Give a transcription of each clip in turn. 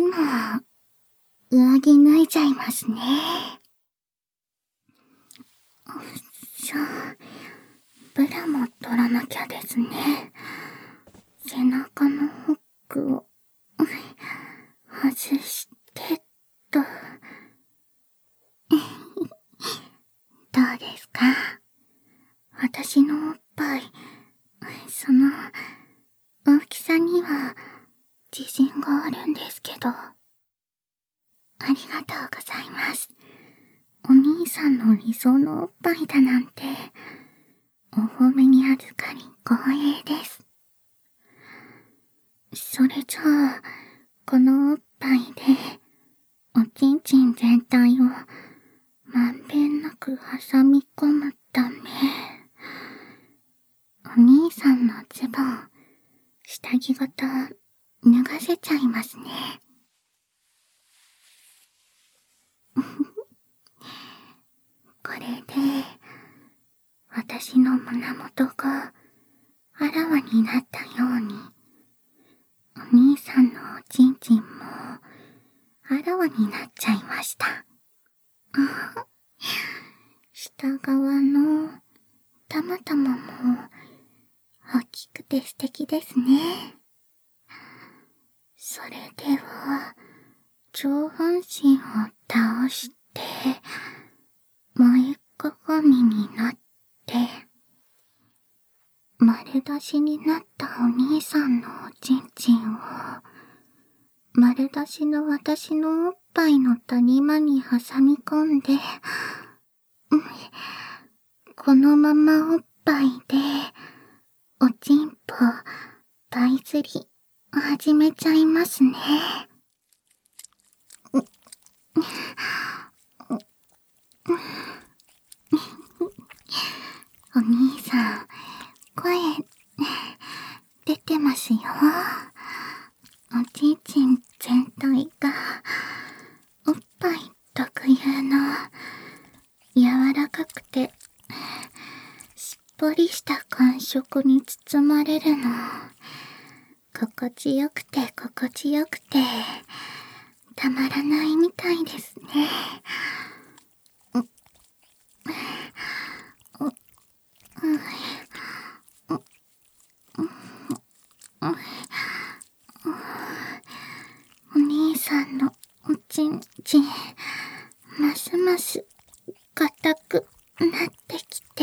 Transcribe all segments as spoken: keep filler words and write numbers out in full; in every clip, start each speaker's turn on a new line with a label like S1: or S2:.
S1: も、上着脱いじゃいますね。しょ、ブラも取らなきゃですね。背中のホックを、外してと。どうですか？私のおっぱい、その、大きさには自信があるんですけど。ありがとうございます。お兄さんの理想のおっぱいだなんて、お褒めに預かり光栄です。それじゃあ、このおっぱいで、おちんちん全体をまんべんなく挟み込むため、お兄さんのズボン、下着ごと脱がせちゃいますね。これで、私の胸元があらわになったように、お兄さんのおちんちんもあらわになっちゃいました。下側のたまたまも大きくて素敵ですね。それでは、上半身を倒して、前かがみになって、丸出しになったお兄さんのおちんちんを、丸出しの私のおっぱいの谷間に挟み込んで、このままおっぱいで、おちんぽ、ばい釣り、始めちゃいますね。お兄さん、声、出てますよ。おちんちん全体が、おっぱい特有の、柔らかくて、しっぽりした感触に包まれるの。心地よくて心地よくて、たまらないみたいですね。お兄さんのおちんちん、ますます硬くなってきて、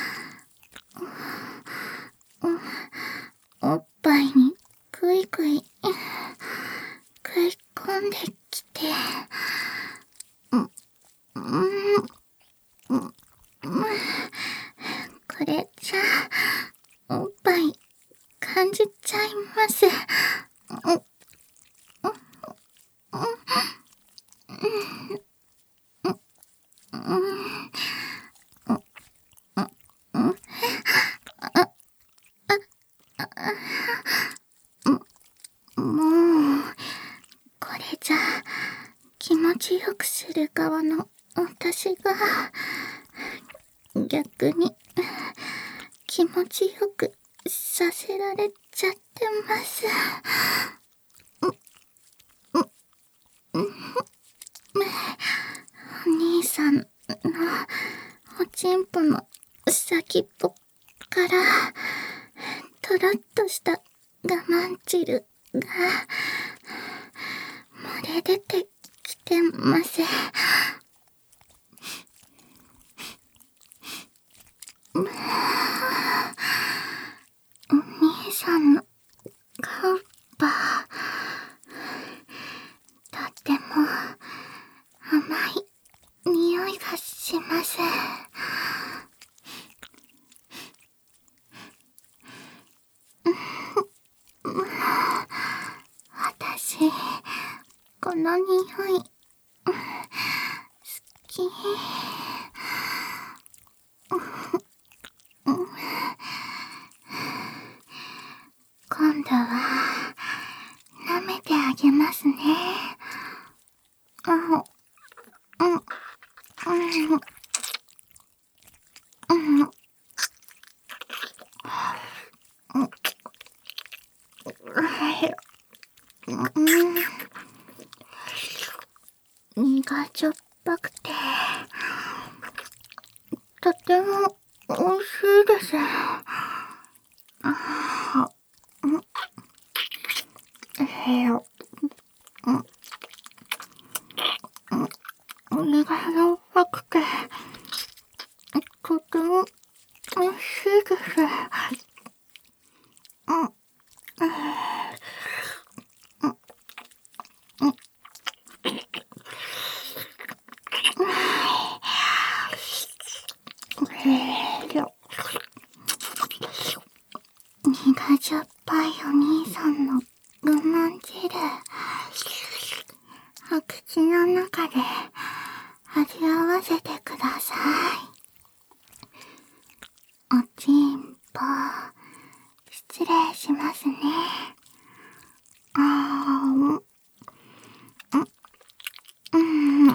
S1: おっぱいにぐいぐい食い込んできて、これじゃあ、おっぱい感じちゃいます。もう、これじゃ気持ちよくする側の私が、逆に気持ちよくさせられちゃってます。お兄さんのおちんぽの先っぽからとろっとした我慢汁が漏れ出てきてます。お兄さんのカウパー、とっても甘い匂いがします。私、この匂い、好き。今度は、舐めてあげますね。うん、うん、うん、うん、うん、 身がしょっぱくて、とても美味しいです。あー、ん、えー、うん、うん、身がしょっぱくて、とても美味しいです。うん、えー、うん、うん、えー、身がしょっぱいお兄さんのうまん汁、お口の中で味わわせてください。おちんぽ、失礼しますね。あー、うん、うん、うん、うん、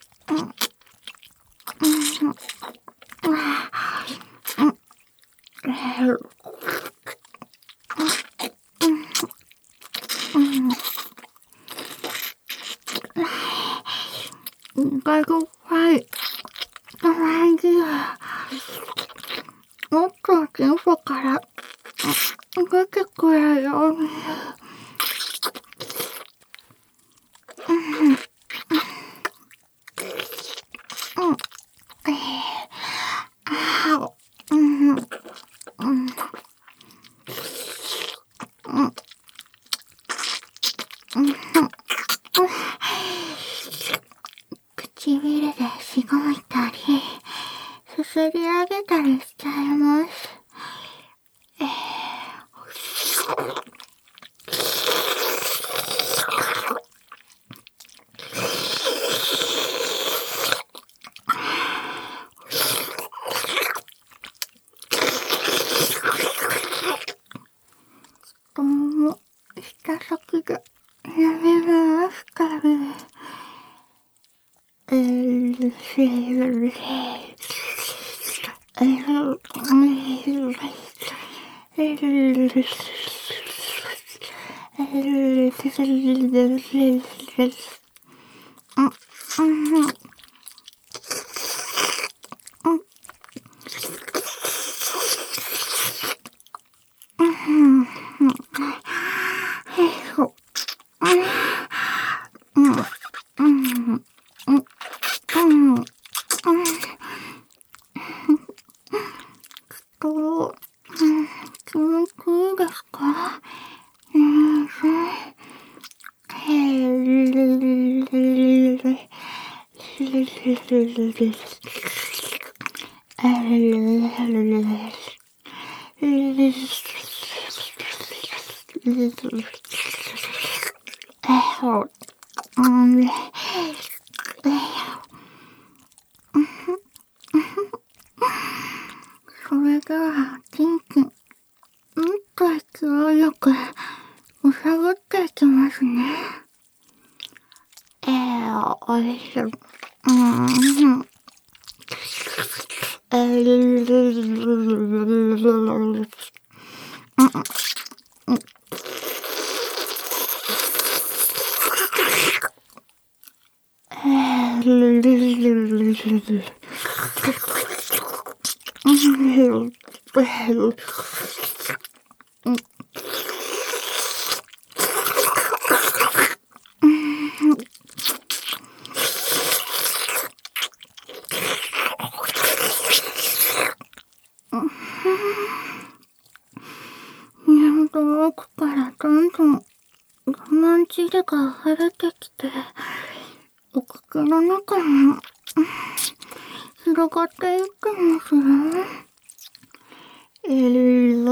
S1: がどっぱい、おまんじゅう、もっとチンポから出てくるように。うん、えー、あー、うん、うん、うん、うん、唇でしごいたり、すすり上げたりしちゃいます。えー、どうも、舌先で舐めますから。えー、せー、えー、えー、と、気持ちいいですか？うん、それでは、チンチン、もっと勢いよく、むさぶっていきますね。えー、おいしい。うん。えー、喉の奥からどんどん我慢汁が溢れてきて、お口の中に広がっていくんですよ。えー、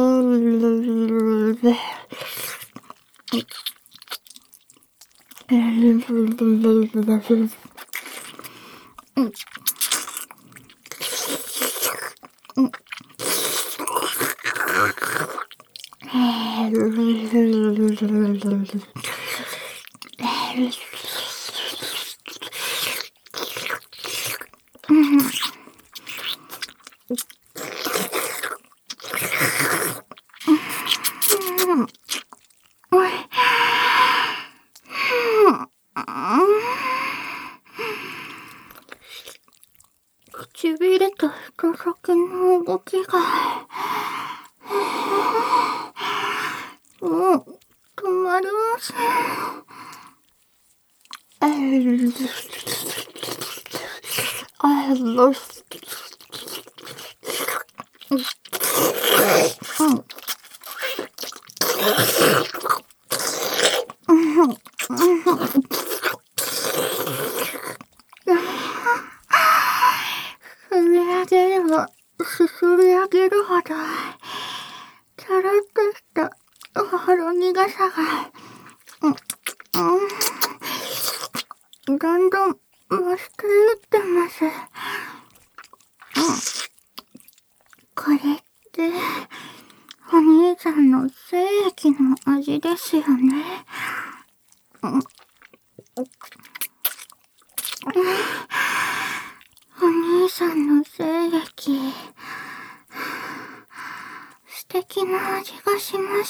S1: えー、うん、うん、えー、 もう、止まりません。すり上げれば、すすり上げるほど、ちゃらっとしたほろ苦さが、うんうん、だんだん増していってます。うん、これって、お兄さんの精液の味ですよね。うん、お兄さんの精液、素敵な味がします。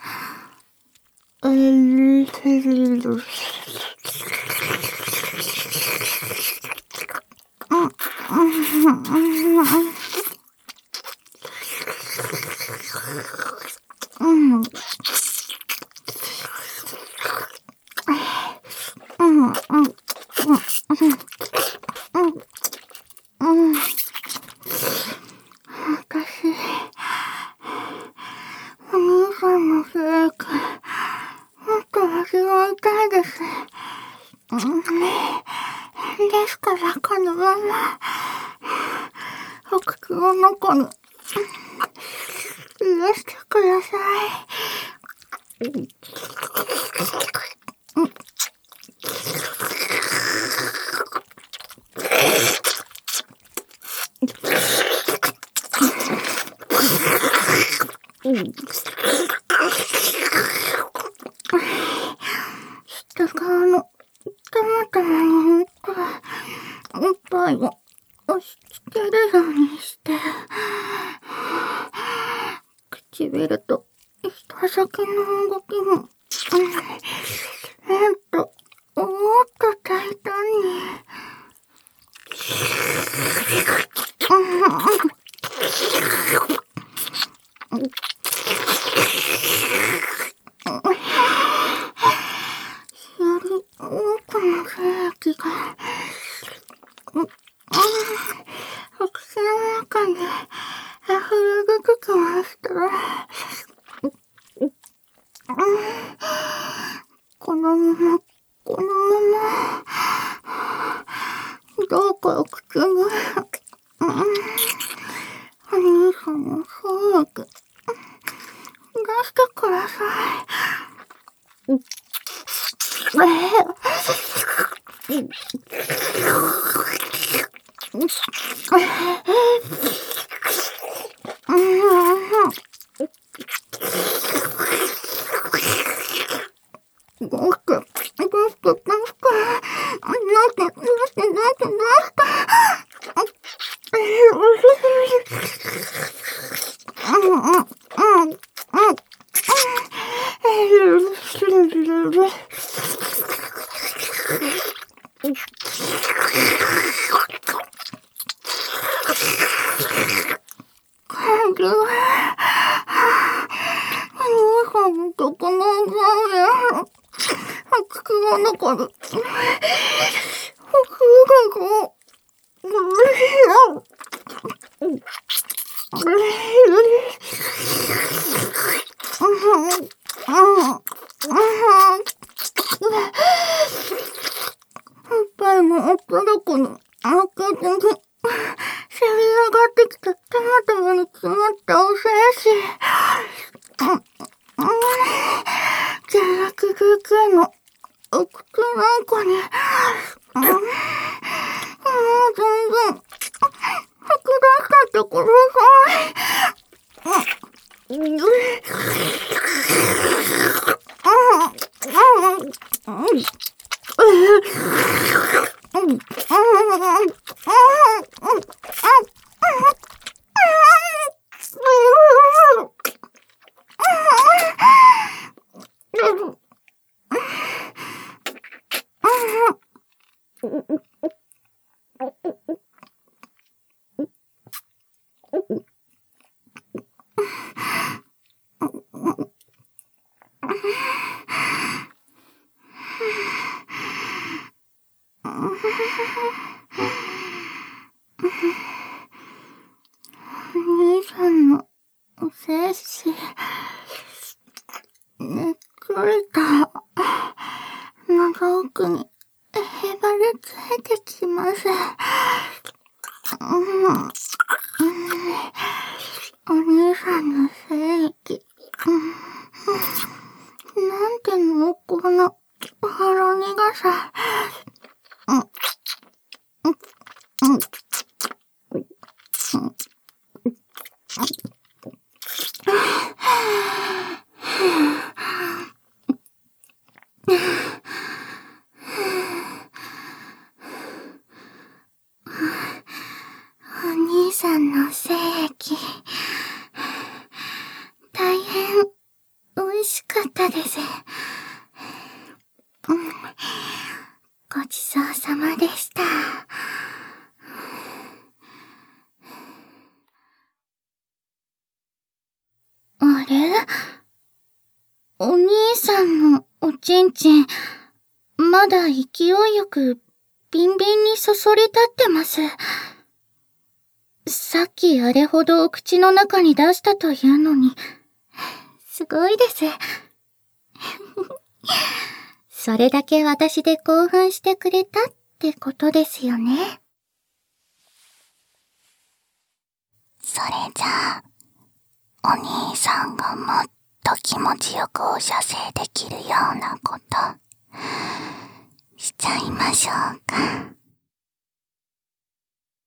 S1: 私、お兄さんの精液、もっと味わいたいです。うん、ですから、このまま、お口の中に、入れしてください。うん下側のたまたまにおっぱいを押し付けるようにして、唇と舌先の動きも、もっと、もっと大胆に。より多くの精液が、お口の中に溢れ出てきましたら、このまま、このまま、どうかお口に、お兄さんの精液、出してください。どうして、どうして、どうして、どうして、どうして、どうして、どうして、感じは、お兄さんのとこの場面、口の中で、呼吸がこう、おっぱいもおっぱどこに開けて、せり上がってきたたまたまに詰まったお精子。じゃらきぐくのお口の中に、もう全然、吐き出したってください。うん。 ねっくりと、喉奥にへばりついてきます。うん、うん、お兄さんの精液、うん、なんて濃厚なほろ苦さ。うん、うん、うん、うん、お兄さんの精液、大変美味しかったです。うん、ごちそうさまでした。あれ？お兄さんのおちんちん、まだ勢いよくビンビンにそそり立ってます。さっきあれほどお口の中に出したというのに、すごいです。それだけ私で興奮してくれたってことですよね。それじゃあ、お兄さんがもっと気持ちよくお射精できるようなことしちゃいましょうか。